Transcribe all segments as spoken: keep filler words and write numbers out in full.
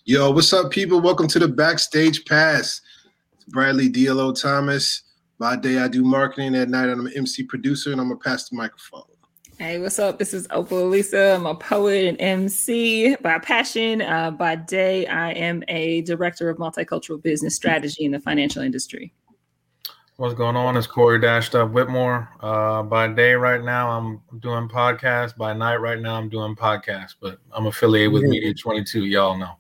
Yo, what's up, people? Welcome to the Backstage Pass. It's Bradley D L O Thomas. By day, I do marketing. At night, I'm an M C producer, and I'm going to pass the microphone. Hey, what's up? This is Opal Lisa. I'm a poet and M C by passion. Uh, by day, I am a director of multicultural business strategy in the financial industry. What's going on? It's Corey Dashed Up Whitmore. Uh, by day right now, I'm doing podcasts. By night right now, I'm doing podcasts. But I'm affiliated with Media twenty-two. Y'all know.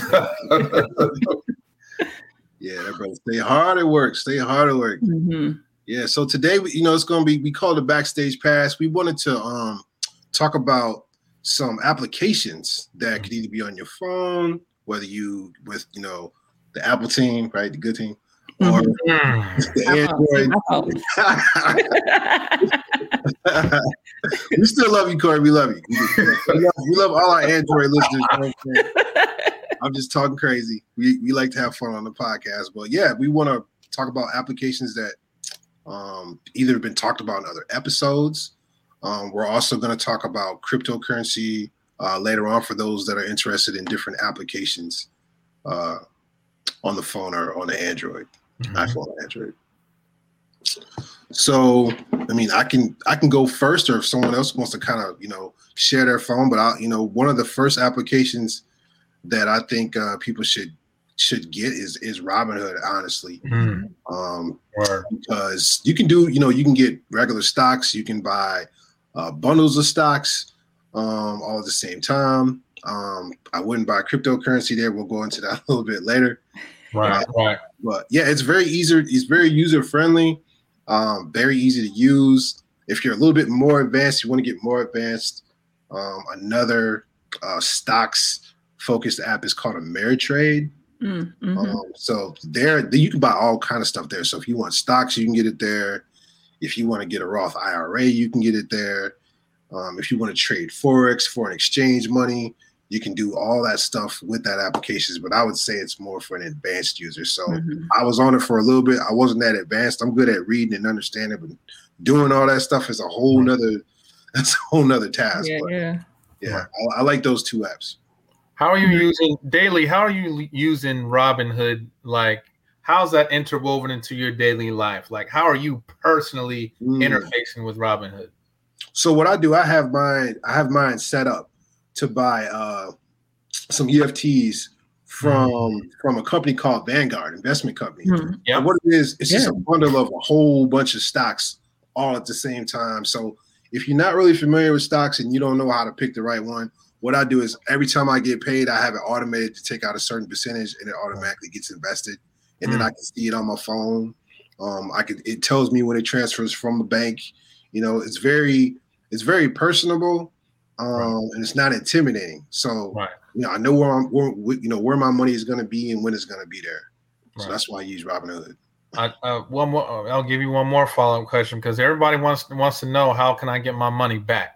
Yeah, that brother. Stay hard at work. Stay hard at work. Mm-hmm. Yeah. So today, you know, it's going to be, we call it Backstage Pass. We wanted to um talk about some applications that could either be on your phone, whether you with, you know, the Apple team, right, the good team, or mm-hmm. the Android. We still love you, Corey. We love you. We love, we love all our Android listeners. You know what I'm, I'm just talking crazy. We we like to have fun on the podcast, but yeah, we want to talk about applications that um, either have been talked about in other episodes. Um, we're also going to talk about cryptocurrency uh, later on for those that are interested in different applications uh, on the phone or on the Android, mm-hmm. iPhone or Android. So, I mean, I can I can go first, or if someone else wants to kind of, you know, share their phone. But I, you know, one of the first applications that I think uh, people should should get is is Robinhood, honestly, mm. um, right. because you can do, you know, you can get regular stocks, you can buy uh, bundles of stocks um, all at the same time. Um, I wouldn't buy cryptocurrency there. We'll go into that a little bit later. Right, uh, right. But yeah, it's very easy. It's very user friendly. Um, very easy to use. If you're a little bit more advanced, you want to get more advanced. Um, another uh, stocks focused app is called Ameritrade. Mm-hmm. Um, so there, you can buy all kind of stuff there. So if you want stocks, you can get it there. If you want to get a Roth I R A, you can get it there. Um, if you want to trade Forex, foreign exchange money, you can do all that stuff with that application. But I would say it's more for an advanced user. So mm-hmm. I was on it for a little bit. I wasn't that advanced. I'm good at reading and understanding, but doing all that stuff is a whole nother, that's a whole nother task. Yeah, but yeah. yeah I, I like those two apps. How are you using daily? How are you using Robinhood? Like, how's that interwoven into your daily life? Like, how are you personally mm. interfacing with Robinhood? So what I do, I have mine, I have mine set up to buy uh, some E F Ts from mm. from a company called Vanguard, investment company. Mm. Yeah. And what it is, it's yeah. just a bundle of a whole bunch of stocks all at the same time. So if you're not really familiar with stocks and you don't know how to pick the right one, what I do is every time I get paid, I have it automated to take out a certain percentage, and it automatically gets invested. And mm. then I can see it on my phone. Um, I can. It tells me when it transfers from the bank. You know, it's very, it's very personable, um, right. and it's not intimidating. So, right. you know, I know where I'm, where, you know, where my money is going to be and when it's going to be there. Right. So that's why I use Robinhood. I, uh, one more. I'll give you one more follow up question because everybody wants wants to know, how can I get my money back?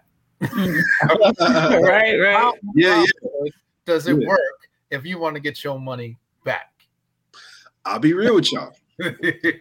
right, right. How, yeah, how yeah. Does it yeah. work if you want to get your money back? I'll be real with y'all. Here's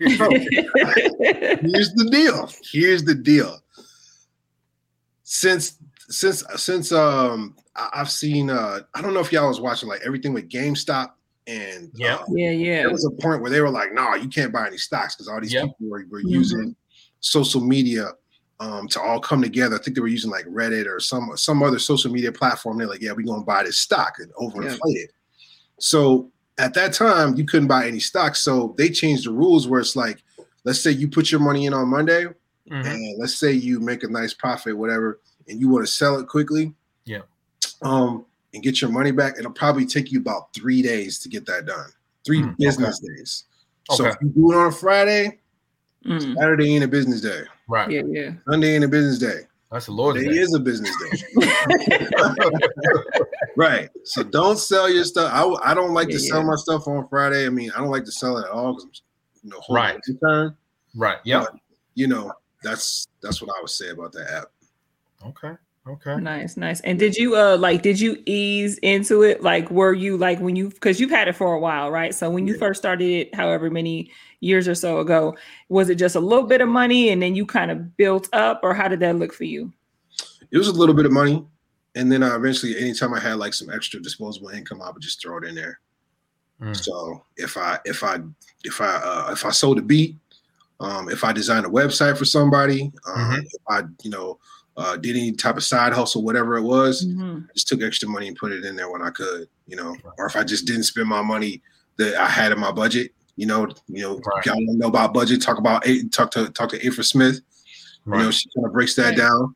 the deal. Here's the deal. Since since since um I've seen uh I don't know if y'all was watching like everything with GameStop and yeah uh, yeah yeah there was a point where they were like, no, nah, you can't buy any stocks because all these yep. people were, were mm-hmm. using social media um to all come together. I think they were using like Reddit or some some other social media platform. They're like, yeah, we're gonna buy this stock and overinflate yeah. it. So at that time, you couldn't buy any stocks. So they changed the rules where it's like, let's say you put your money in on Monday, mm-hmm. and let's say you make a nice profit, whatever, and you want to sell it quickly, yeah, um, and get your money back. It'll probably take you about three days to get that done. Three mm, business okay. days. So okay. if you do it on a Friday, mm. Saturday ain't a business day. Right. Yeah, yeah. Sunday ain't a business day. That's the Lord's day. Day. Is a business day. Right. So don't sell your stuff. I, I don't like yeah, to sell yeah. my stuff on Friday. I mean, I don't like to sell it at all because I'm, you know, right. return. Right. Yeah. You know, that's that's what I would say about that app. Okay. Okay. Nice, nice. And did you uh like did you ease into it? Like were you like when you because you've had it for a while, right? So when you yeah. first started it, however many years or so ago, was it just a little bit of money and then you kind of built up, or how did that look for you? It was a little bit of money. and then I eventually, anytime I had like some extra disposable income, I would just throw it in there. Mm. So if I if I if I uh, if I sold a beat, um, if I designed a website for somebody, um, mm-hmm. if I you know uh, did any type of side hustle, whatever it was, mm-hmm. I just took extra money and put it in there when I could, you know. Or if I just didn't spend my money that I had in my budget, you know, you know, right. y'all don't know about budget. Talk about eight. Talk to talk to Afra Smith. Right. You know, she kind of breaks that right. down.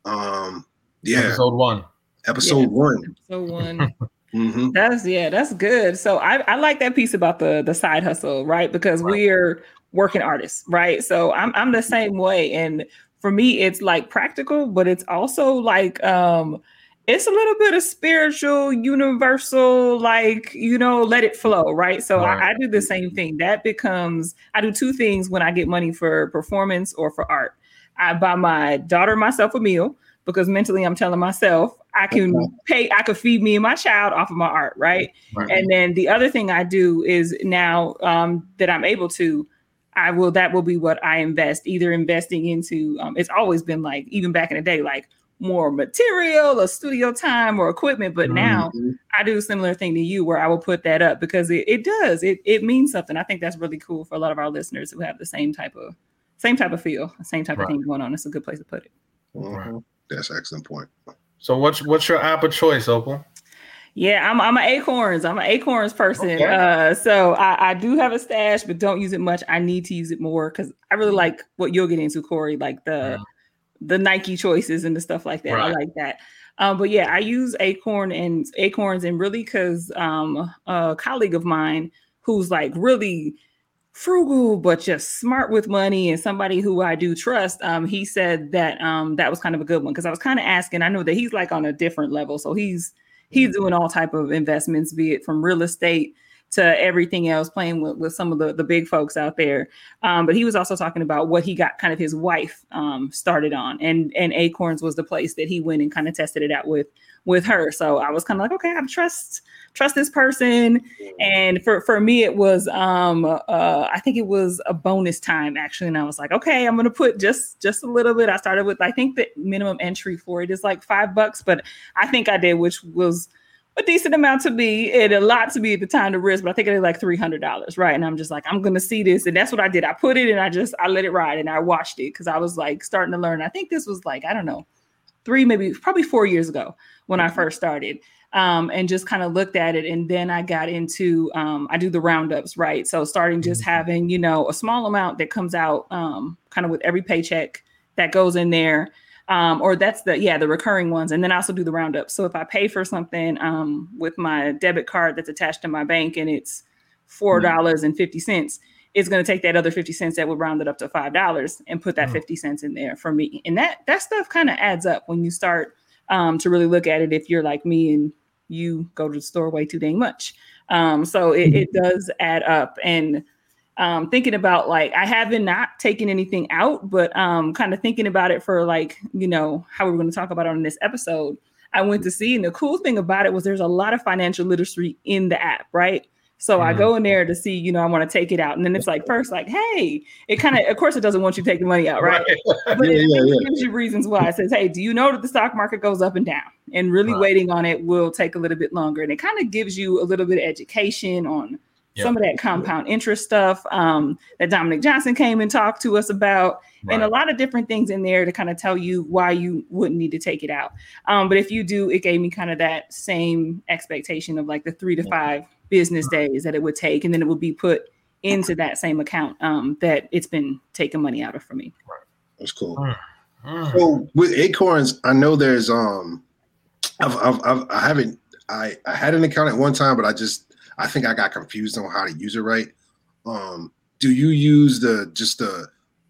Um, yeah, episode one. Episode yeah. one. Episode one. mm-hmm. That's yeah, that's good. So I, I like that piece about the the side hustle, right? Because right. we're working artists, right? So I'm I'm the same way, and for me, it's like practical, but it's also like um, it's a little bit of spiritual, universal, like, you know, let it flow, right? So right. I, I do the same thing. That becomes I do two things when I get money for performance or for art. I buy my daughter myself a meal because mentally I'm telling myself I can pay, I could feed me and my child off of my art, right? right. And then the other thing I do is now um, that I'm able to, I will, that will be what I invest, either investing into, um, it's always been like, even back in the day, like more material or studio time or equipment. But mm-hmm. now I do a similar thing to you where I will put that up because it, it does, it, it means something. I think that's really cool for a lot of our listeners who have the same type of, same type of feel, same type right. of thing going on. It's a good place to put it. Mm-hmm. That's an excellent point. So what's what's your app of choice, Opal? Yeah, I'm I'm an Acorns. I'm an Acorns person. Okay. Uh, so I, I do have a stash, but don't use it much. I need to use it more because I really like what you'll get into, Corey, like the mm. the Nike choices and the stuff like that. Right. I like that. Um, but yeah, I use Acorn and Acorns and really because um, a colleague of mine who's like really frugal but just smart with money and somebody who I do trust, um he said that um that was kind of a good one because I was kind of asking. I know that he's like on a different level, so he's he's doing all type of investments, be it from real estate to everything else, playing with, with some of the, the big folks out there, um but he was also talking about what he got kind of his wife um started on, and and Acorns was the place that he went and kind of tested it out with with her. So I was kind of like, okay, I trust trust this person. And for, for me, it was, um, uh, I think it was a bonus time actually. And I was like, okay, I'm going to put just, just a little bit. I started with, I think the minimum entry for it is like five bucks, but I think I did, which was a decent amount to be and a lot to be at the time to risk, but I think I did like three hundred dollars. Right. And I'm just like, I'm going to see this. And that's what I did. I put it and I just, I let it ride and I watched it because I was like starting to learn. I think this was like, I don't know, three, maybe probably four years ago when I first started. Um, and just kind of looked at it. And then I got into, um, I do the roundups, right? So starting just having, you know, a small amount that comes out um, kind of with every paycheck that goes in there. Um, or that's the, yeah, the recurring ones. And then I also do the roundups. So if I pay for something um, with my debit card that's attached to my bank and it's four dollars and fifty cents, it's going to take that other fifty cents that would round it up to five dollars and put that mm-hmm. fifty cents in there for me. And that, that stuff kind of adds up when you start um, to really look at it. If you're like me and you go to the store way too dang much. Um, so it, it does add up. And um, thinking about like, I haven't not taken anything out, but um, kind of thinking about it for like, you know, how we're going to talk about it on this episode. I went to see, and the cool thing about it was there's a lot of financial literacy in the app, right? So mm-hmm. I go in there to see, you know, I want to take it out. And then it's like, first, like, hey, it kind of, of course, it doesn't want you to take the money out, right? right. But yeah, it, yeah, it yeah. gives you reasons why. It says, hey, do you know that the stock market goes up and down? And really right. waiting on it will take a little bit longer. And it kind of gives you a little bit of education on yep. some of that compound interest stuff um, that Dominic Johnson came and talked to us about. Right. And a lot of different things in there to kind of tell you why you wouldn't need to take it out. Um, but if you do, it gave me kind of that same expectation of like the three to five business days that it would take, and then it would be put into that same account um, that it's been taking money out of for me. Right. That's cool. Mm. So with Acorns, I know there's um, I've, I've, I've I haven't I I had an account at one time, but I just I think I got confused on how to use it right. Um, do you use the just the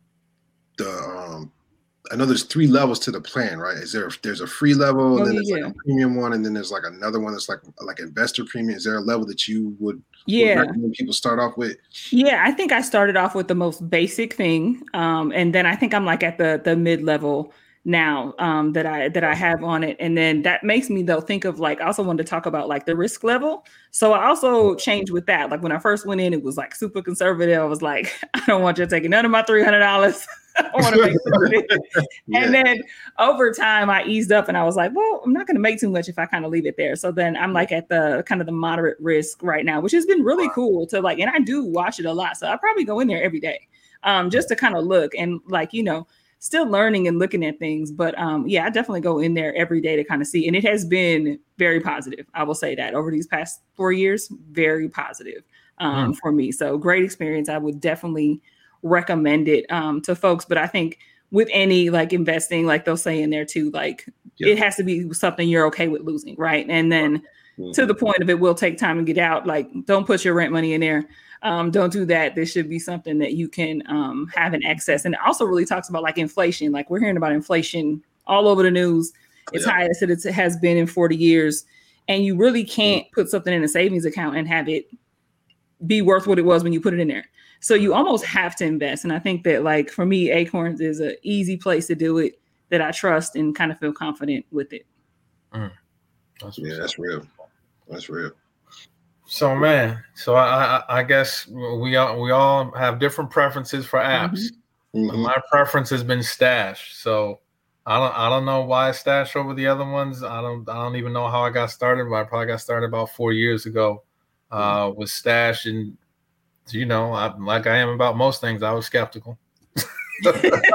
the um? I know there's three levels to the plan, right? Is there there's a free level, and oh, then there's yeah. like a premium one, and then there's like another one that's like like investor premium. Is there a level that you would, yeah. would recommend people start off with? Yeah, I think I started off with the most basic thing, um, and then I think I'm like at the the mid level now um, that I that I have on it, and then that makes me though think of like I also wanted to talk about like the risk level. So I also changed with that. Like when I first went in, it was like super conservative. I was like, I don't want you taking none of my three hundred dollars. I want to make some yeah. And then over time, I eased up and I was like, well, I'm not going to make too much if I kind of leave it there. So then I'm like at the kind of the moderate risk right now, which has been really wow. cool to like, and I do watch it a lot. So I probably go in there every day um, just to kind of look and like, you know, still learning and looking at things. But um, yeah, I definitely go in there every day to kind of see. And it has been very positive. I will say that over these past four years, very positive um, mm. for me. So great experience. I would definitely recommend it um, to folks. But I think with any like investing, like they'll say in there too, like yeah. it has to be something you're okay with losing. Right. And then mm-hmm. to the point of it will take time to get out. Like don't put your rent money in there. Um, don't do that. There should be something that you can um, have an access. And it also really talks about like inflation. Like we're hearing about inflation all over the news. It's yeah. highest that it has been in forty years. And you really can't put something in a savings account and have it be worth what it was when you put it in there. So you almost have to invest. And I think that like for me, Acorns is an easy place to do it that I trust and kind of feel confident with it. Mm. That's yeah, that's real. That's real. So man, so I, I I guess we all we all have different preferences for apps. Mm-hmm. My preference has been Stash. So I don't I don't know why Stash over the other ones. I don't I don't even know how I got started, but I probably got started about four years ago uh, mm-hmm. with Stash. And you know, I, like I am about most things, I was skeptical. So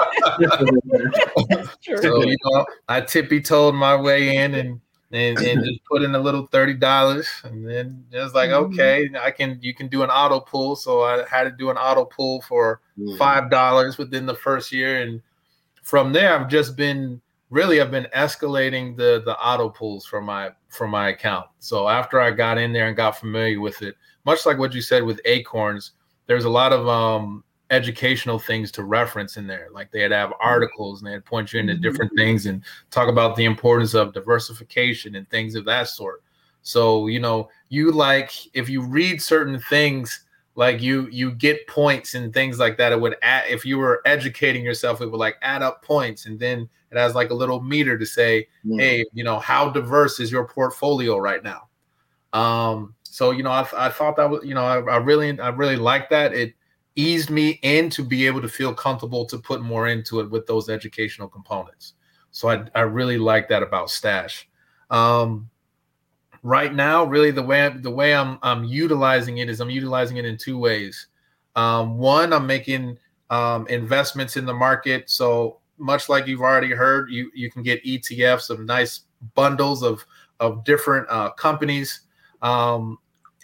you know, I tippy toed my way in and. And, and just put in a little thirty dollars, and then just like mm-hmm. okay, I can you can do an auto pull. So I had to do an auto pull for mm-hmm. five dollars within the first year, and from there I've just been really I've been escalating the the auto pulls for my for my account. So after I got in there and got familiar with it, much like what you said with Acorns, there's a lot of um, educational things to reference in there. Like they'd have articles and they'd point you into mm-hmm. different things and talk about the importance of diversification and things of that sort. So, you know, you like, if you read certain things, like you, you get points and things like that. It would add, if you were educating yourself, it would like add up points. And then it has like a little meter to say, mm-hmm. hey, you know, how diverse is your portfolio right now? Um, so, you know, I, I thought that was, you know, I, I really, I really liked that. It eased me in to be able to feel comfortable to put more into it with those educational components. So I, I really like that about Stash. Um, right now, really the way the way I'm I'm utilizing it is I'm utilizing it in two ways. Um, one, I'm making um, investments in the market. So much like you've already heard, you you can get E T Fs of nice bundles of of different uh, companies. Um,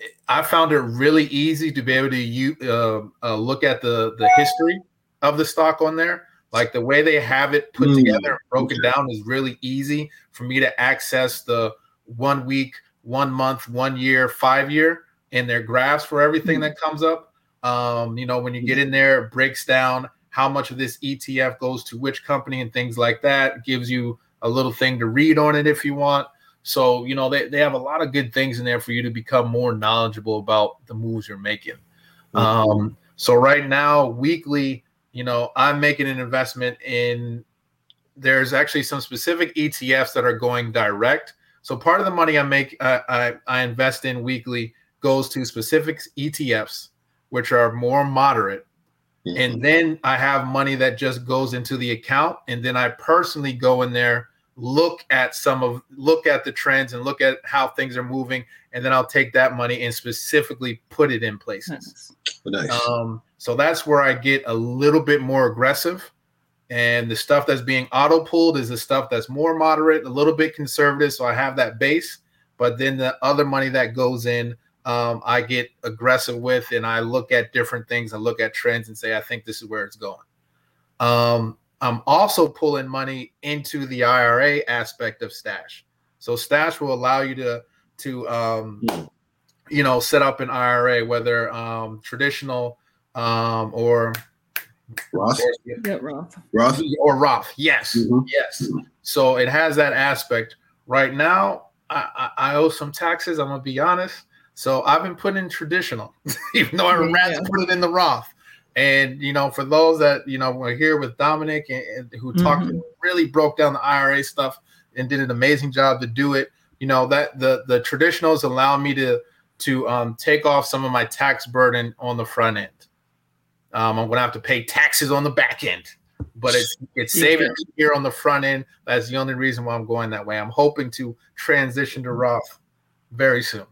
I found it really easy to be able to you, uh, uh, look at the, the history of the stock on there. Like the way they have it put mm. together and broken okay. down is really easy for me to access the one week, one month, one year, five year in their graphs for everything mm. that comes up. Um, you know, when you get in there, it breaks down how much of this E T F goes to which company and things like that. It gives you a little thing to read on it if you want. So, you know, they, they have a lot of good things in there for you to become more knowledgeable about the moves you're making. Mm-hmm. Um, so right now, weekly, you know, I'm making an investment in, there's actually some specific E T Fs that are going direct. So part of the money I make, uh, I, I invest in weekly goes to specific E T Fs, which are more moderate. Mm-hmm. And then I have money that just goes into the account. And then I personally go in there, look at some of look at the trends and look at how things are moving, and then I'll take that money and specifically put it in places. Nice. Um, so that's where I get a little bit more aggressive, and the stuff that's being auto pulled is the stuff that's more moderate, a little bit conservative. So I have that base, but then the other money that goes in, um, I get aggressive with, and I look at different things and look at trends and say, I think this is where it's going. Um, I'm also pulling money into the I R A aspect of Stash. So Stash will allow you to, to um, you know, set up an I R A, whether um, traditional um, or Roth. Yeah, Roth. Roth. Or Roth. Yes. Mm-hmm. Yes. So it has that aspect. Right now, I, I, I owe some taxes. I'm going to be honest. So I've been putting in traditional, even though I would rather yeah. put it in the Roth. And, you know, for those that, you know, were here with Dominic and, and who talked, mm-hmm. really broke down the I R A stuff and did an amazing job to do it. You know, that the the traditionals allow me to to um, take off some of my tax burden on the front end. Um, I'm going to have to pay taxes on the back end. but it's it's saving me here on the front end. That's the only reason why I'm going that way. I'm hoping to transition to Roth very soon.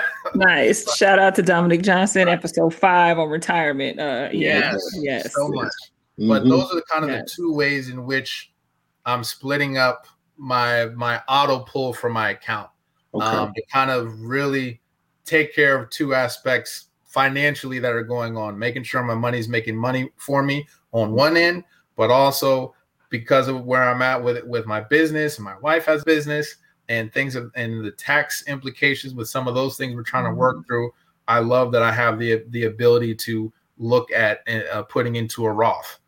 Nice. Shout out to Dominic Johnson, episode five on retirement. Uh, yes, yes, yes, so much. Mm-hmm. But those are the kind of yes. the two ways in which I'm splitting up my my auto pull from my account. Okay. Um, to kind of really take care of two aspects financially that are going on, making sure my money's making money for me on one end, but also because of where I'm at with with my business, and my wife has business and things of, and the tax implications with some of those things we're trying to work through. I love that I have the the ability to look at uh, putting into a Roth,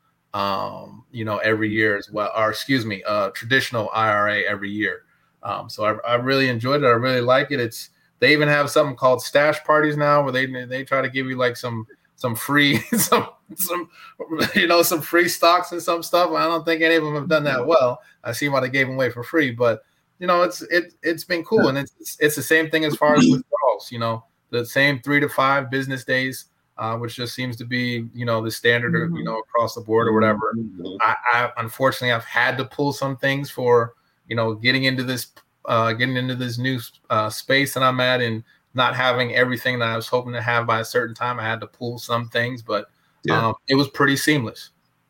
um, you know, every year as well, or excuse me, uh, traditional I R A every year. Um, so I, I really enjoyed it. I really like it. It's they even have something called stash parties now, where they they try to give you like some some free some some you know some free stocks and some stuff. I don't think any of them have done that well. I see why they gave them away for free, but you know it's it it's been cool, and it's it's the same thing as far as withdrawals. You know, the same three to five business days, uh, which just seems to be you know the standard, mm-hmm. you know, across the board or whatever. Mm-hmm. I, I unfortunately I've had to pull some things for. You know, getting into this, uh, getting into this new uh, space that I'm at, and not having everything that I was hoping to have by a certain time. I had to pull some things, but yeah. um, it was pretty seamless.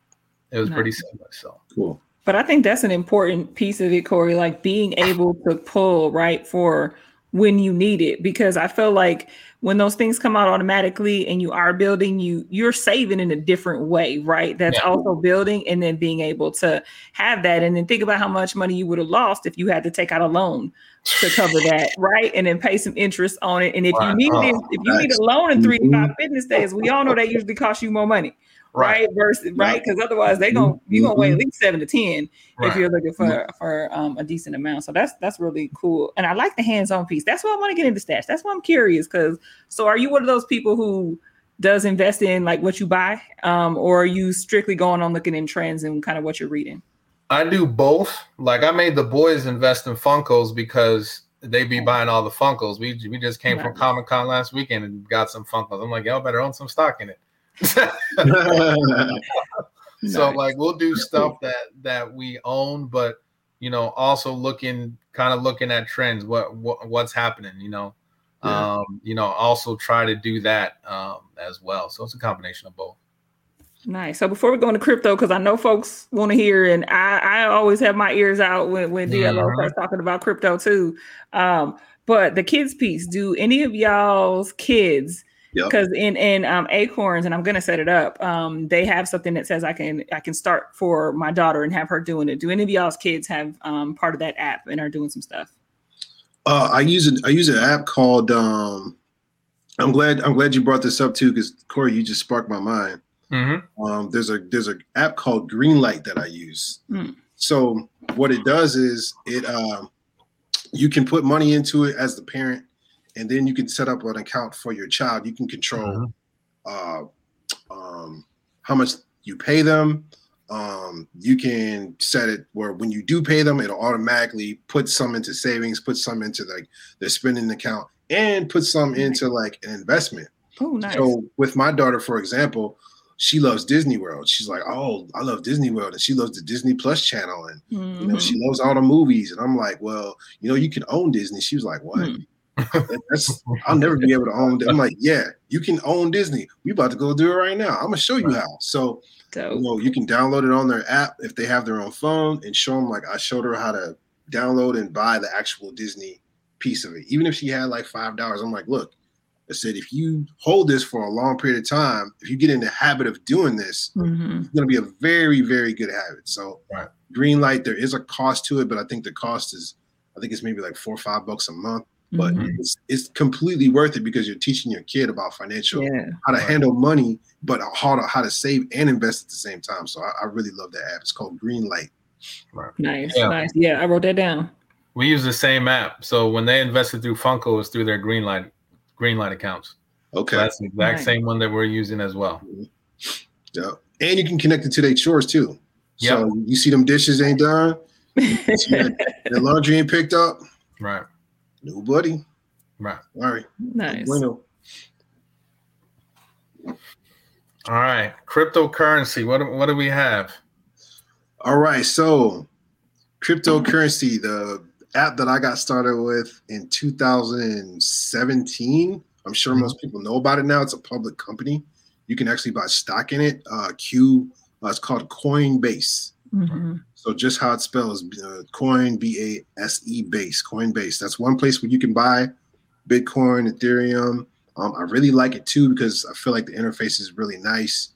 It was nice. Pretty seamless. So cool. But I think that's an important piece of it, Corey. Like being able to pull right for when you need it, because I feel like when those things come out automatically and you are building, you you're saving in a different way, right? That's yeah. also building, and then being able to have that, and then think about how much money you would have lost if you had to take out a loan to cover that, right? And then pay some interest on it. And if wow. you need it, if you need a loan in three to five business days, we all know that usually costs you more money. Right. right versus right because otherwise they gonna you gonna wait at least seven to ten right. if you're looking for for um a decent amount. So that's that's really cool, and I like the hands-on piece. That's why I want to get into stash. That's why I'm curious. Because so are you one of those people who does invest in like what you buy, um, or are you strictly going on looking in trends and kind of what you're reading? I do both. Like I made the boys invest in Funkos because they be buying all the Funkos. We we just came right. from Comic-Con last weekend and got some Funkos. I'm like, y'all better own some stock in it. So nice. Like we'll do stuff that that we own, but you know also looking kind of looking at trends, what, what what's happening, you know yeah. um you know also try to do that um as well. So it's a combination of both. Nice. So before we go into crypto, because I know folks want to hear, and I, I always have my ears out when, when D L O mm-hmm. starts talking about crypto too, um but the kids piece, do any of y'all's kids because yep. in in um, Acorns, and I'm gonna set it up. Um, they have something that says I can I can start for my daughter and have her doing it. Do any of y'all's kids have um, part of that app and are doing some stuff? Uh, I use an I use an app called. Um, I'm glad I'm glad you brought this up too, because Corey, you just sparked my mind. Mm-hmm. Um, there's a there's an app called Greenlight that I use. Mm. So what it does is it um, you can put money into it as the parent. And then you can set up an account for your child. You can control uh, um, how much you pay them. Um, you can set it where when you do pay them, it'll automatically put some into savings, put some into like their spending account, and put some into like an investment. Oh, nice. So with my daughter, for example, she loves Disney World. She's like, oh, I love Disney World. And she loves the Disney Plus channel. And, mm-hmm. you know, she loves all the movies. And I'm like, well, you know, you can own Disney. She was like, what? Mm-hmm. That's, I'll never be able to own that. I'm like, yeah, you can own Disney. We about to go do it right now. I'm gonna show you how. So Dope. You know, you can download it on their app if they have their own phone, and show them. Like I showed her how to download and buy the actual Disney piece of it. Even if she had like five dollars, I'm like, look, I said, if you hold this for a long period of time, if you get in the habit of doing this, mm-hmm. it's gonna be a very, very good habit. So right. Greenlight, there is a cost to it, but I think the cost is, I think it's maybe like four or five bucks a month. But mm-hmm. it's, it's completely worth it because you're teaching your kid about financial, yeah. how to right. handle money, but how to how to save and invest at the same time. So I, I really love that app. It's called Greenlight. Right. Nice, yeah. nice. Yeah, I wrote that down. We use the same app. So when they invested through Funko, it's through their Greenlight Greenlight accounts. Okay. So that's the exact nice. same one that we're using as well. Yeah. And you can connect it to their chores too. Yep. So you see them dishes ain't done, the laundry ain't picked up. Right. Nobody. Right. All right. Nice. Bueno. All right. Cryptocurrency. What, what do we have? All right, so cryptocurrency, the app that I got started with in two thousand seventeen. I'm sure most people know about it now. It's a public company. You can actually buy stock in it. Uh, Q, uh, it's called Coinbase. Mm-hmm. So just how it spells, uh, Coin, B A S E base, Coinbase. That's one place where you can buy Bitcoin, Ethereum. Um, I really like it too because I feel like the interface is really nice.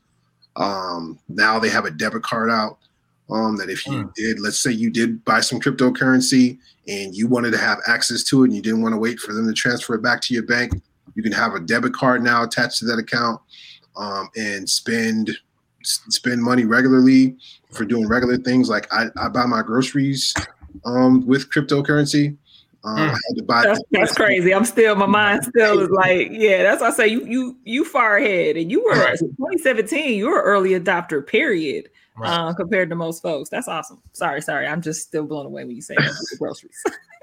Um, now they have a debit card out. Um, that if you mm. did, let's say you did buy some cryptocurrency and you wanted to have access to it and you didn't want to wait for them to transfer it back to your bank, you can have a debit card now attached to that account um, and spend spend money regularly for doing regular things. Like I, I buy my groceries um, with cryptocurrency. Um, mm. I had to buy that's, that's crazy. I'm still, my mind still is like, yeah, that's why I say you you you far ahead. And you were right. twenty seventeen, you were early adopter, period. Right. Uh, compared to most folks. That's awesome. Sorry, sorry. I'm just still blown away when you say the groceries.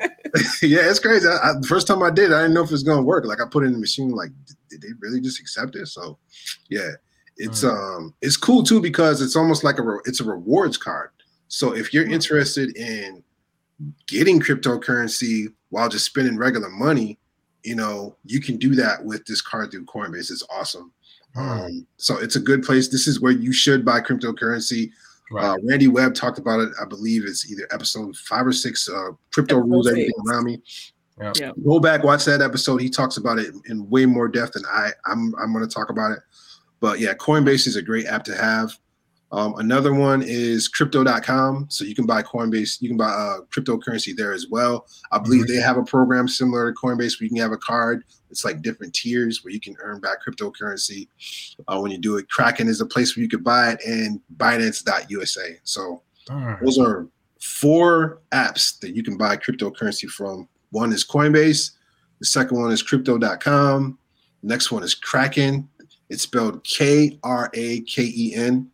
Yeah, it's crazy. I, I, the first time I did, I didn't know if it was going to work. Like I put it in the machine, like, did they really just accept it? So yeah, it's mm. um, it's cool too, because it's almost like a, re- it's a rewards card. So if you're interested in getting cryptocurrency while just spending regular money, you know, you can do that with this card through Coinbase. It's awesome. Um, so it's a good place. This is where you should buy cryptocurrency. Right. Uh, Randy Webb talked about it. I believe it's either episode five or six. Uh, Crypto episode Rules Everything Around Me. Yeah. Yeah. Go back, watch that episode. He talks about it in way more depth than I. I'm. I'm going to talk about it. But yeah, Coinbase is a great app to have. Um, another one is crypto dot com. So you can buy Coinbase. You can buy uh, cryptocurrency there as well. I believe mm-hmm. they have a program similar to Coinbase where you can have a card. It's like different tiers where you can earn back cryptocurrency uh, when you do it. Kraken is a place where you could buy it, and Binance dot U S A. So right. those are four apps that you can buy cryptocurrency from. One is Coinbase. The second one is crypto dot com. The next one is Kraken. It's spelled K R A K E N.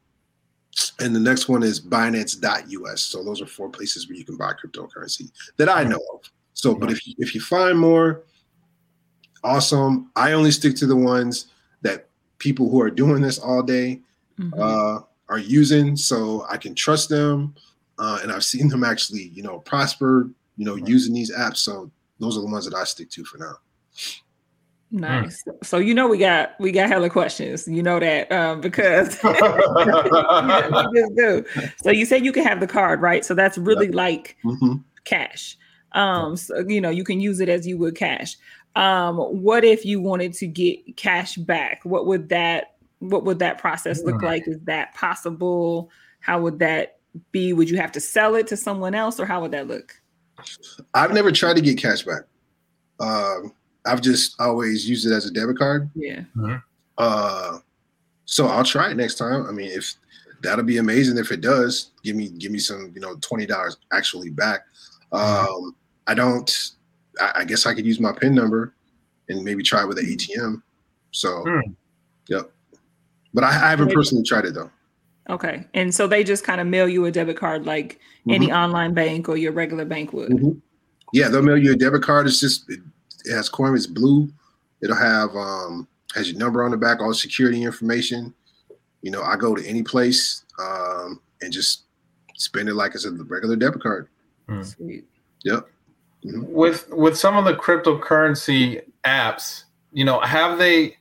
And the next one is Binance dot U S. So those are four places where you can buy cryptocurrency that I know of. So, but if you, if you find more, awesome. I only stick to the ones that people who are doing this all day mm-hmm. uh, are using, so I can trust them. Uh, and I've seen them actually, you know, prosper, you know, right. using these apps. So those are the ones that I stick to for now. Nice. Mm. So you know we got we got hella questions. You know that um, because we just do. So you said you can have the card, right? So that's really yep. like mm-hmm. cash. Um, so you know you can use it as you would cash. Um, what if you wanted to get cash back? What would that what would that process look like? Is that possible? How would that be? Would you have to sell it to someone else, or how would that look? I've never tried to get cash back. Um, I've just always used it as a debit card. Yeah. Mm-hmm. Uh, so I'll try it next time. I mean, if that'll be amazing if it does. Give me give me some, you know, twenty dollars actually back. Mm-hmm. Um, I don't. I, I guess I could use my PIN number and maybe try it with an A T M. So, mm. yep. But I, I haven't personally tried it though. Okay, and so they just kind of mail you a debit card like mm-hmm. any online bank or your regular bank would. Mm-hmm. Yeah, they'll mail you a debit card. It's just it, it has Coinbase Blue. It'll have um has your number on the back, all the security information. You know, I go to any place um and just spend it like it's a regular debit card. Mm. Sweet. Yep. Mm-hmm. With with some of the cryptocurrency apps, you know, have they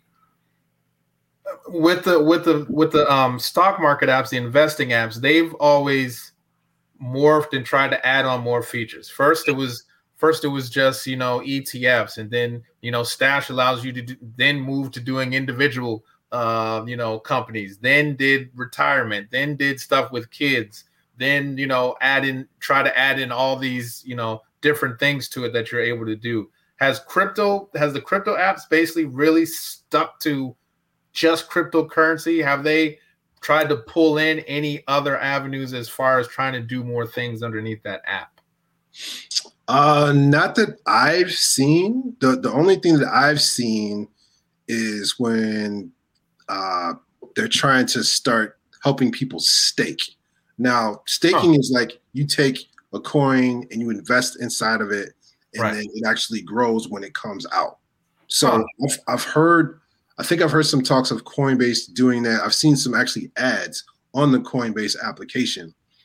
with the with the with the um stock market apps, the investing apps, they've always morphed and tried to add on more features. First, it was first it was just, you know, E T Fs, and then, you know, Stash allows you to do, then move to doing individual uh, you know, companies, then did retirement, then did stuff with kids, then, you know, add in try to add in all these, you know, different things to it that you're able to do. Has crypto has the crypto apps basically really stuck to just cryptocurrency? Have they tried to pull in any other avenues as far as trying to do more things underneath that app? Uh, not that I've seen. The the only thing that I've seen is when uh, they're trying to start helping people stake. Now, staking huh. is like you take a coin and you invest inside of it, and right. then it actually grows when it comes out. So huh. I've, I've heard, I think I've heard some talks of Coinbase doing that. I've seen some actually ads on the Coinbase application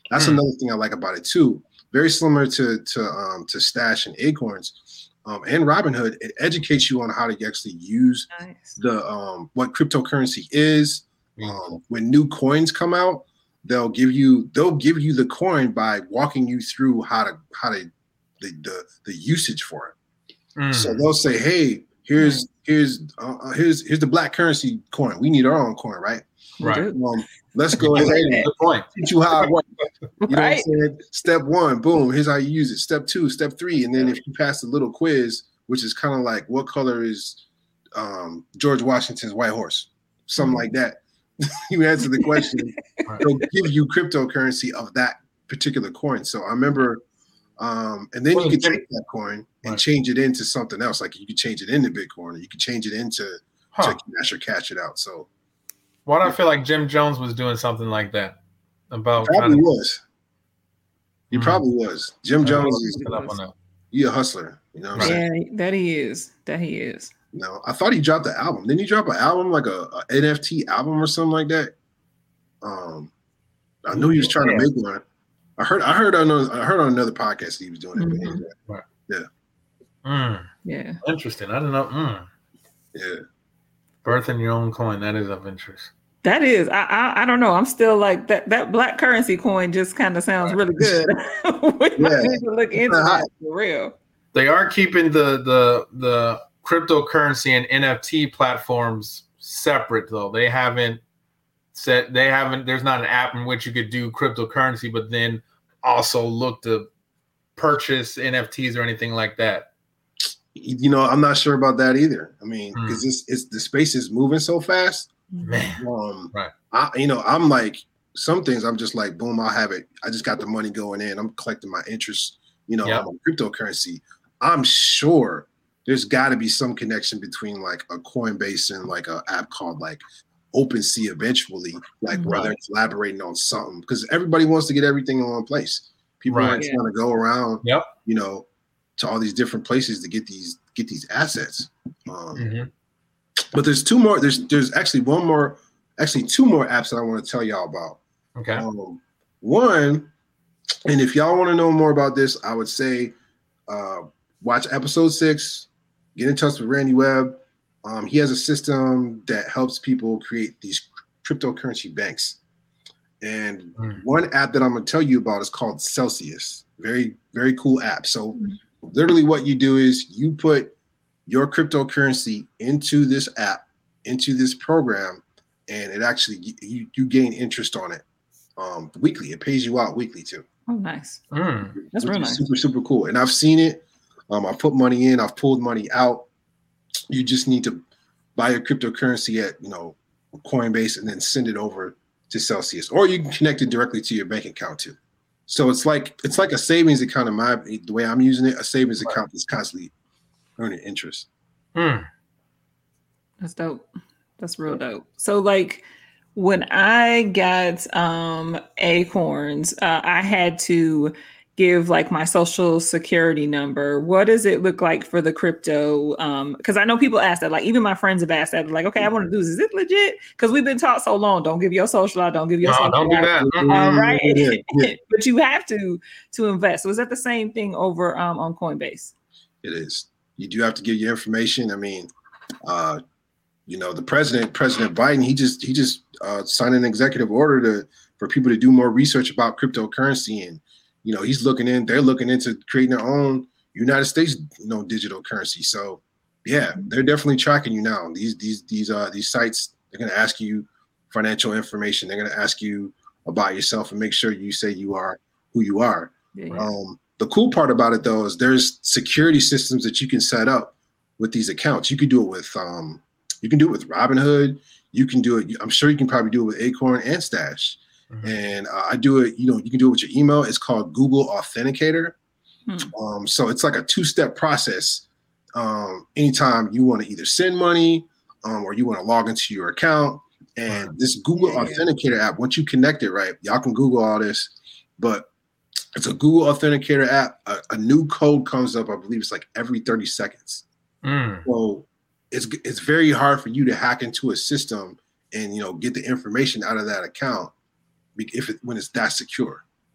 That's mm. another thing I like about it too. Very similar to to um, to Stash and Acorns um, and Robinhood. It educates you on how to actually use nice. the um, what cryptocurrency is. Mm. Um, when new coins come out, they'll give you they'll give you the coin by walking you through how to how to the the, the usage for it. Mm. So they'll say, hey, here's here's uh, here's here's the black currency coin. We need our own coin, right? Right. Um, let's go ahead and point. teach you how it works. You know right. what I'm saying? Step one, boom, here's how you use it. Step two, step three, and then if you pass the little quiz, which is kind of like what color is um, George Washington's white horse, something like that. You answer the question, right. They'll give you cryptocurrency of that particular coin. So I remember, um, and then well, you can take that coin and right. change it into something else. Like you could change it into Bitcoin, or you could change it into huh. to cash or cash it out. So why do I feel like Jim Jones was doing something like that? About he probably was. He mm-hmm. probably was. Jim Jones is he a hustler. You know what I'm yeah, saying? that he is. That he is. No, I thought he dropped the album. Didn't he drop an album, like a, a N F T album or something like that? Um, I knew he was trying yeah. to make one. I heard, I heard on, I heard on another podcast he was doing it. Mm-hmm. Right. Yeah. Mm. Yeah. Interesting. I don't know. Mm. Yeah. Birthing your own coin, that is of interest. That is. I, I I don't know. I'm still like that. That black currency coin just kind of sounds right. really good. We yeah. might need to look into that for real. They are keeping the the the cryptocurrency and N F T platforms separate though. They haven't set. They haven't. There's not an app in which you could do cryptocurrency, but then also look to purchase N F Ts or anything like that. You know, I'm not sure about that either. I mean, because mm. it's, it's the space is moving so fast. Man, um, right. I, you know, I'm like some things. I'm just like, boom, I'll have it. I just got the money going in. I'm collecting my interest. You know, yep. on cryptocurrency. I'm sure there's got to be some connection between like a Coinbase and like an app called like OpenSea eventually, like right. where they're collaborating on something because everybody wants to get everything in one place. People right. aren't yeah. trying to go around. Yep. You know. To all these different places to get these get these assets, um, mm-hmm. but there's two more. There's there's actually one more, actually two more apps that I want to tell y'all about. Okay. Um, one, and if y'all want to know more about this, I would say uh, watch episode six. Get in touch with Randy Webb. Um, he has a system that helps people create these cryptocurrency banks. And mm. one app that I'm going to tell you about is called Celsius. Very very cool app. So. Mm. Literally what you do is you put your cryptocurrency into this app, into this program, and it actually, you, you gain interest on it um, weekly. It pays you out weekly too. Oh, nice. Mm. That's real nice. Super, super cool. And I've seen it. Um, I've put money in. I've pulled money out. You just need to buy your cryptocurrency at, you know, Coinbase and then send it over to Celsius. Or you can connect it directly to your bank account too. So it's like it's like a savings account in my the way I'm using it, a savings account that's constantly earning interest. Hmm. That's dope. That's real dope. So like when I got um Acorns, uh, I had to give like my social security number. What does it look like for the crypto? Um, because I know people ask that, like even my friends have asked that, like, okay, I want to do this. Is it legit? Because we've been taught so long, don't give your social out, don't give your no, social don't do that. Uh, mm-hmm. Right. Yeah, yeah. But you have to to invest. So is that the same thing over um on Coinbase? It is. You do have to give your information. I mean, uh, you know, the president, President Biden, he just he just uh, signed an executive order to for people to do more research about cryptocurrency. And you know, he's looking in, they're looking into creating their own United States, you know, digital currency. So yeah, they're definitely tracking you now. These, these, these, uh, these sites, they're going to ask you financial information. They're going to ask you about yourself and make sure you say you are who you are. Yeah. Um, the cool part about it though, is there's security systems that you can set up with these accounts. You can do it with, um, you can do it with Robinhood. You can do it. I'm sure you can probably do it with Acorn and Stash. Mm-hmm. And uh, I do it, you know, you can do it with your email. It's called Google Authenticator. Hmm. Um, so it's like a two-step process. Um, anytime you want to either send money um, or you want to log into your account. And this Google yeah, Authenticator yeah. app, once you connect it, right, y'all can Google all this, but it's a Google Authenticator app. A, a new code comes up, I believe it's like every thirty seconds. Mm. So it's it's very hard for you to hack into a system and, you know, get the information out of that account if it, when it's that secure.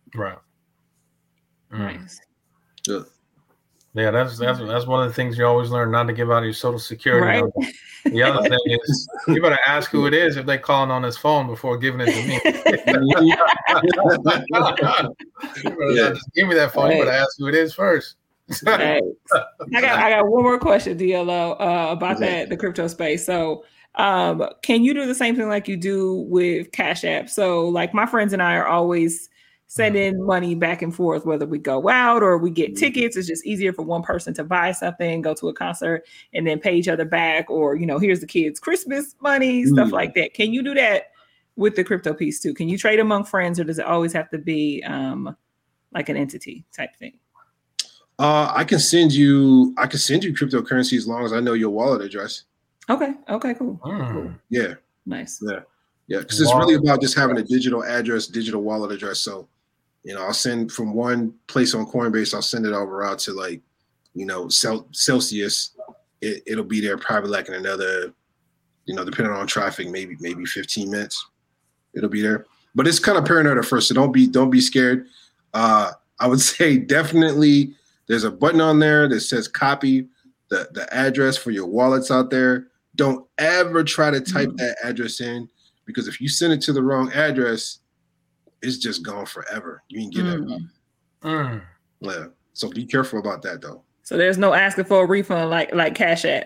Right. Mm. Nice. Yeah. Yeah, that's that's that's one of the things you always learn, not to give out your social security right. number. The other thing is you better ask who it is if they're calling on his phone before giving it to me. You better Yeah. not just give me that phone. Right. You better ask who it is first. Right. I got I got one more question, D L O, uh, about that the crypto space. So, um, can you do the same thing like you do with Cash App? So, like my friends and I are always sending money back and forth, whether we go out or we get tickets. It's just easier for one person to buy something, go to a concert, and then pay each other back. Or, you know, here's the kids' Christmas money, mm. stuff like that. Can you do that with the crypto piece too? Can you trade among friends, or does it always have to be um, like an entity type thing? Uh, I can send you. I can send you cryptocurrency as long as I know your wallet address. Okay. Okay. Cool. Mm. Yeah. Nice. Yeah. Yeah. Because it's really about just having a digital address, digital wallet address. So, you know, I'll send from one place on Coinbase, I'll send it over out to like, you know, Cel- Celsius. It, it'll be there probably like in another, you know, depending on traffic, maybe maybe fifteen minutes. It'll be there. But it's kind of paranoid at first, so don't be don't be scared. Uh, I would say definitely there's a button on there that says copy the, the address for your wallets out there. Don't ever try to type mm. that address in, because if you send it to the wrong address, it's just gone forever. You can get mm. it. Mm. Yeah. So be careful about that, though. So there's no asking for a refund like like Cash App.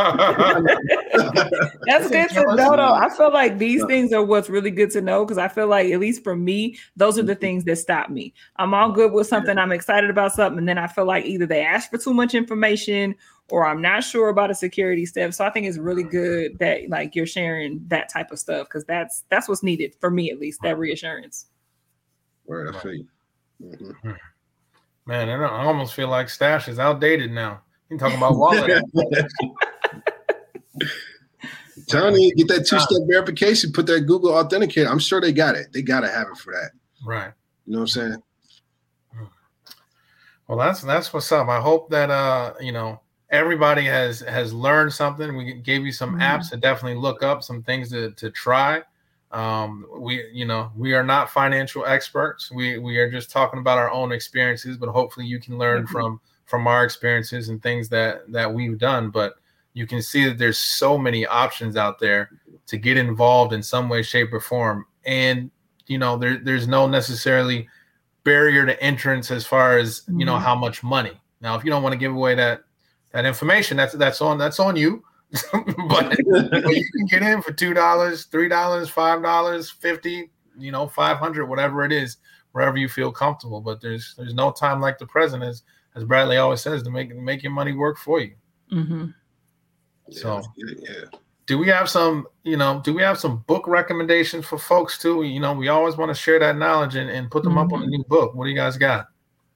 That's good to know, though. I feel like these things are what's really good to know, because I feel like, at least for me, those are the things that stop me. I'm all good with something. I'm excited about something, and then I feel like either they ask for too much information or I'm not sure about a security step. So I think it's really good that like you're sharing that type of stuff, because that's that's what's needed for me, at least, that reassurance. Word, I feel you. Mm-hmm. Man, I almost feel like Stash is outdated now. You talking about wallet? Johnny, get that two-step verification. Put that Google Authenticator. I'm sure they got it. They got to have it for that. Right. You know what I'm saying? Well, that's that's what's up. I hope that uh, you know, everybody has has learned something. We gave you some mm-hmm. apps to definitely look up, some things to to try. Um, we, you know, we are not financial experts. We we are just talking about our own experiences, but hopefully you can learn mm-hmm. from from our experiences and things that that we've done. But you can see that there's so many options out there to get involved in some way, shape, or form. And, you know, there there's no necessarily barrier to entrance as far as, mm-hmm. you know, how much money. Now, if you don't want to give away that that information, that's that's on that's on you. But you know, you can get in for two dollars, three dollars, five dollars, fifty, you know, five hundred, whatever it is, wherever you feel comfortable. But there's there's no time like the present, as as Bradley always says, to make make your money work for you. Mm-hmm. So, yeah, yeah. do we have some, you know, do we have some book recommendations for folks too? You know, we always want to share that knowledge and, and put them mm-hmm. up on a new book. What do you guys got?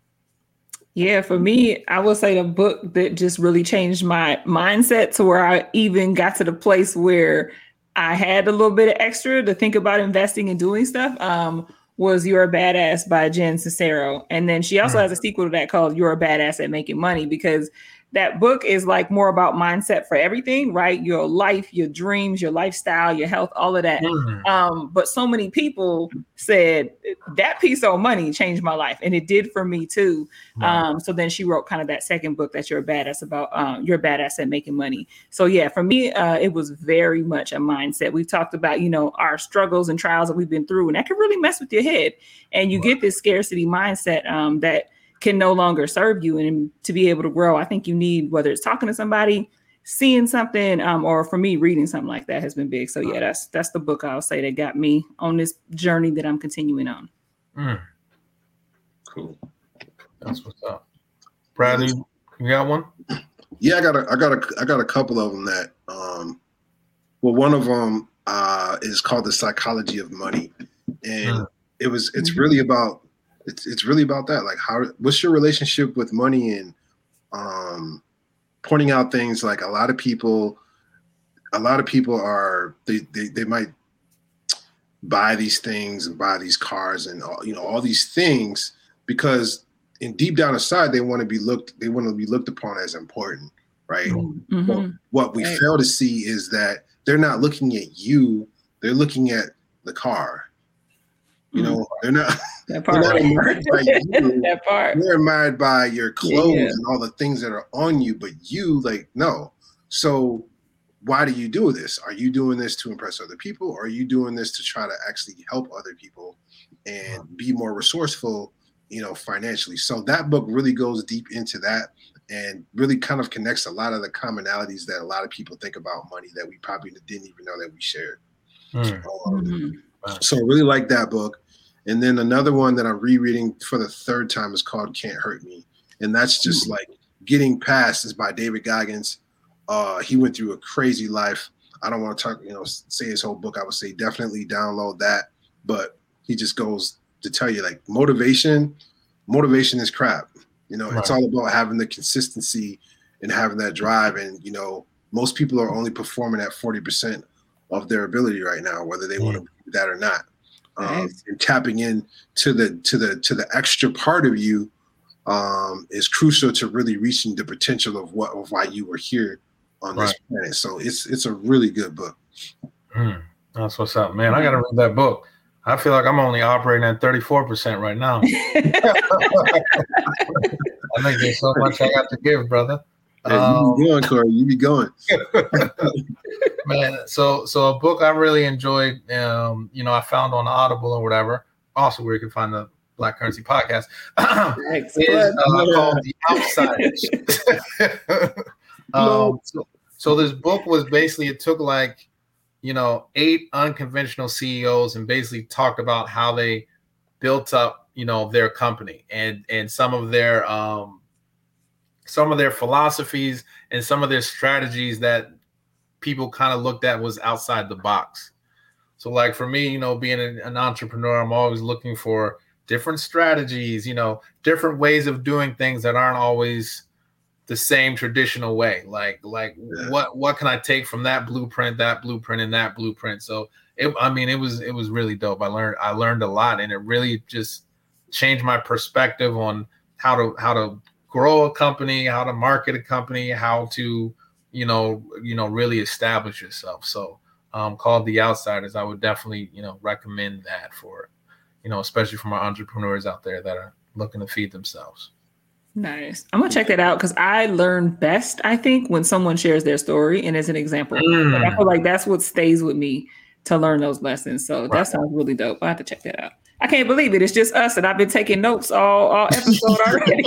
Yeah, for me, I will say the book that just really changed my mindset to where I even got to the place where I had a little bit of extra to think about investing and doing stuff um, was You're a Badass by Jen Sincero. And then she also mm. has a sequel to that called You're a Badass at Making Money, because that book is like more about mindset for everything, right? Your life, your dreams, your lifestyle, your health, all of that. Mm. Um, but so many people said that piece on money changed my life, and it did for me too. Wow. Um, so then she wrote kind of that second book that You're a Badass about. Um, You're a Badass at Making Money. So yeah, for me, uh, it was very much a mindset. We've talked about, you know, our struggles and trials that we've been through, and that can really mess with your head, and you wow. get this scarcity mindset um, that can no longer serve you. And to be able to grow, I think you need, whether it's talking to somebody, seeing something, um, or for me, reading something like that has been big. So yeah, that's that's the book I'll say that got me on this journey that I'm continuing on. Mm. Cool. That's what's up. Bradley, you got one? Yeah, I got a, I got a, I got a couple of them that, um, well, one of them uh, is called The Psychology of Money. And mm. it was, it's mm-hmm. really about, It's it's really about that. Like, how what's your relationship with money, and um, pointing out things like a lot of people, a lot of people are they they, they might buy these things and buy these cars and all, you know, all these things because in deep down inside they want to be looked they want to be looked upon as important, right? Mm-hmm. Well, what we right. fail to see is that they're not looking at you; they're looking at the car. You know, they're not, they're not admired by you. That part. They're admired by your clothes yeah. and all the things that are on you, but you, like, no. So why do you do this? Are you doing this to impress other people? Or are you doing this to try to actually help other people and be more resourceful, you know, financially? So that book really goes deep into that and really kind of connects a lot of the commonalities that a lot of people think about money that we probably didn't even know that we shared. Mm. Um, mm-hmm. So I really like that book. And then another one that I'm rereading for the third time is called Can't Hurt Me. And that's just like getting past is by David Goggins. Uh, he went through a crazy life. I don't want to talk, you know, say his whole book. I would say definitely download that. But he just goes to tell you like motivation, motivation is crap. You know, right. It's all about having the consistency and having that drive. And, you know, most people are only performing at forty percent of their ability right now, whether they yeah. want to do that or not. Um, nice. And tapping in to the to the to the extra part of you um, is crucial to really reaching the potential of what of why you were here on right. this planet. So it's it's a really good book. Mm, that's what's up, man. I got to read that book. I feel like I'm only operating at thirty-four percent right now. I think there's so much I got to give, brother. Yeah, um, you be going, Corey. You be going. Man, so so a book I really enjoyed, um, you know, I found on Audible or whatever, also where you can find the Black Currency Podcast, is uh, called The Outsiders. um, so, so this book was basically, it took like, you know, eight unconventional C E Os and basically talked about how they built up, you know, their company and and some of their um, some of their philosophies and some of their strategies that people kind of looked at was outside the box. So like for me, you know, being an, an entrepreneur, I'm always looking for different strategies, you know, different ways of doing things that aren't always the same traditional way. Like, like yeah. what, what can I take from that blueprint, that blueprint, and that blueprint? So it, I mean, it was, it was really dope. I learned, I learned a lot, and it really just changed my perspective on how to, how to grow a company, how to market a company, how to, you know, you know, really establish yourself. So um, called The Outsiders, I would definitely, you know, recommend that for, you know, especially for my entrepreneurs out there that are looking to feed themselves. Nice. I'm going to check that out because I learn best, I think, when someone shares their story and as an example. Mm. Like, I feel like that's what stays with me to learn those lessons. So right. that sounds really dope. I have to check that out. I can't believe it. It's just us, and I've been taking notes all, all episode already.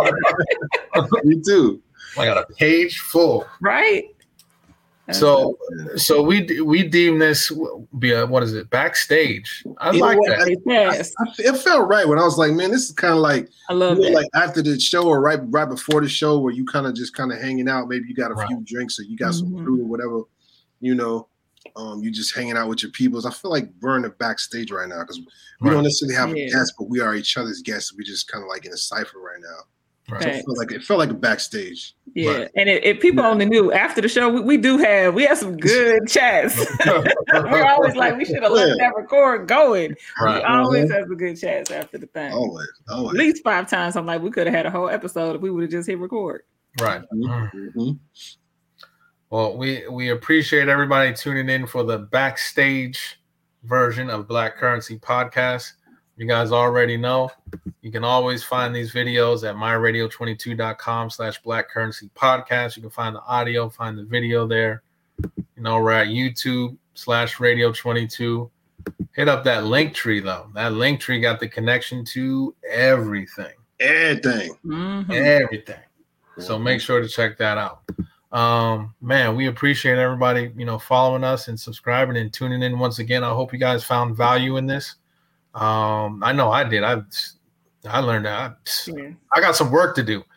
Me too. I got a page full. Right. That's so, awesome. so we we deem this be a, what is it? Backstage. I you like that. I, I, it felt right when I was like, man, this is kind of like I love you know, it. Like after the show or right right before the show, where you kind of just kind of hanging out. Maybe you got a right. few drinks or you got mm-hmm. some food or whatever. You know, um, you just hanging out with your peoples. I feel like we're in the backstage right now because we right. don't necessarily have yeah. a guest, but we are each other's guests. We just kind of like in a cipher right now. Right. So it felt like it felt like a backstage. Yeah, right. and if, if people only knew after the show, we, we do have we have some good chats. We're always like we should have let that record going. Right. We always uh-huh. have some good chats after the thing. Always, always. At least five times. I'm like, we could have had a whole episode if we would have just hit record. Right. Mm-hmm. Well, we we appreciate everybody tuning in for the backstage version of Black Currency Podcast. You guys already know you can always find these videos at my radio twenty-two dot com slash black currency podcast. You can find the audio, find the video there. You know, we're at YouTube slash radio 22. Hit up that link tree though. That link tree got the connection to everything. Everything. Mm-hmm. Everything. So make sure to check that out. Um, man, we appreciate everybody, you know, following us and subscribing and tuning in once again. I hope you guys found value in this. Um, I know I did. I I learned that. I, yeah. I got some work to do.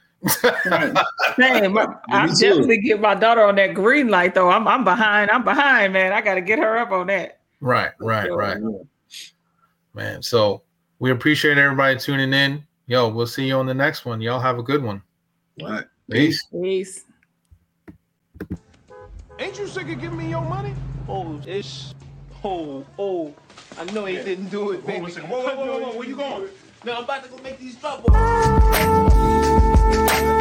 Same. I definitely get my daughter on that green light though. I'm I'm behind. I'm behind, man. I got to get her up on that. Right, right, sure. right. Man, so we appreciate everybody tuning in. Yo, we'll see you on the next one. Y'all have a good one. All right. Peace. Peace. Ain't you sick of giving me your money? Oh, it's oh oh. I know he yeah. didn't do it, baby. Whoa, whoa, whoa, whoa, whoa, where you going? No, I'm about to go make these trouble.